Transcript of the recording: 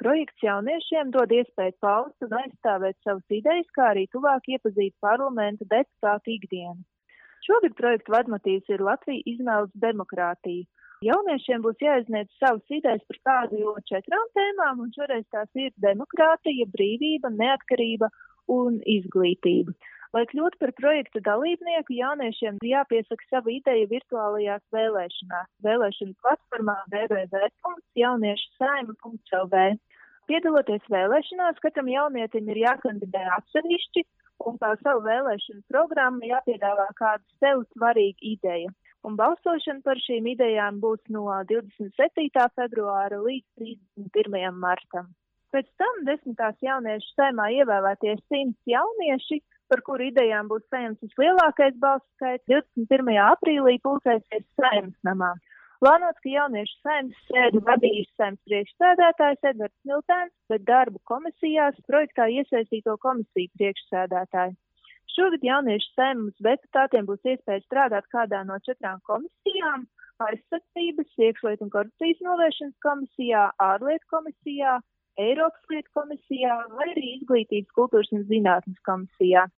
Projekts jauniešiem dod iespēju paust un aizstāvēt savas idejas, kā arī tuvāk iepazīt parlamenta deputātu ikdienu. Šogad projekta vadmotīvs ir Latvija izvēlas demokrātiju. Jauniešiem būs jāizniedz savas idejas par kādu no 4 tēmām, un šoreiz tās ir demokrātija, brīvība, neatkarība un izglītība. Lai kļūtu par projekta dalībnieku, jauniešiem ir jāpiesaka sava ideja virtuālajās vēlēšanās. Vēlēšanu platformā www.jauniešu-saima.lv. Piedaloties vēlēšanās, katram jaunietim ir jākandidē atsevišķi, un kā savu vēlēšanu programmu jāpiedāvā kāda sev svarīga ideja. Un balsošana par šīm idejām būs no 27. februāra līdz 31. martam. Pēc tam 10. jauniešu saimā ievēlētie 100 jaunieši, par kuru idejām būs saņemts vislielākais balsu skaits, 21. aprīlī pulcēsies Saeimas namā. Plānots, ka jauniešu saimas sēdi vadīs Saeimas priekšsēdētājs Edvards Smiltēns, bet darbu komisijās projektā iesaistīto komisiju priekšsēdētāji. Šogad jauniešu saimas deputātiem būs iespēja strādāt kādā no 4 komisijām - aizsardzības, iekšlietu un korupcijas novēršanas komisijā, ārlietu komisijā, Eiropas lietu komisijā vai arī izglītības, kultūras un zinātnes komisijā.